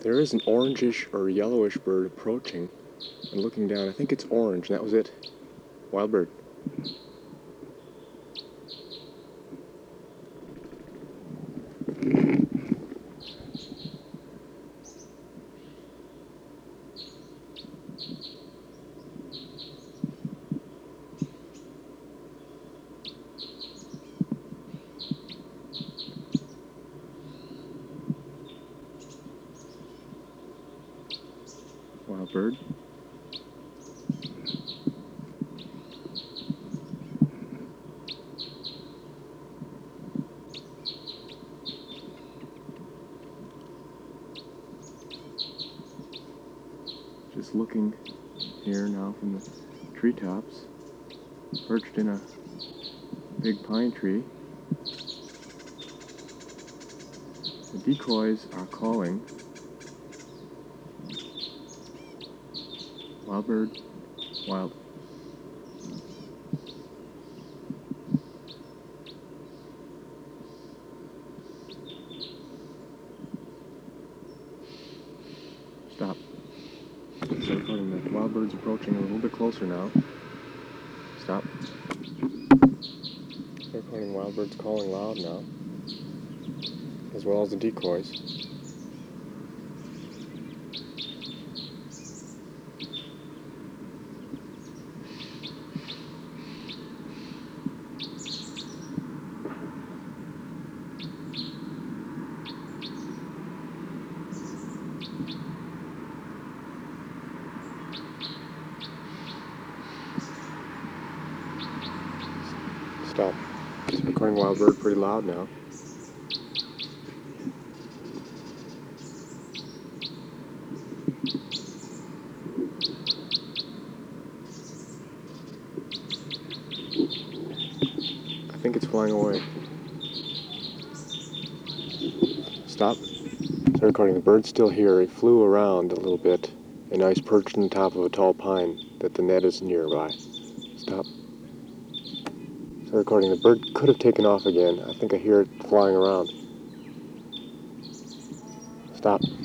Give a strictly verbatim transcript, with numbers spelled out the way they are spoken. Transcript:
There is an orangish or yellowish bird approaching and looking down. I think it's orange, and that was it. Wild bird. Wild bird. Just looking here now from the treetops, perched in a big pine tree. The decoys are calling. Wild bird, wild. Stop. So recording the wild bird's approaching a little bit closer now. Stop. So recording wild birds calling loud now, as well as the decoys. Stop. It's recording wild bird pretty loud now. I think it's flying away. Stop. So recording the bird's still here. He flew around a little bit, and now he's perched on the top of a tall pine that the net is nearby. Stop. So recording the bird could have taken off again. I think I hear it flying around. Stop.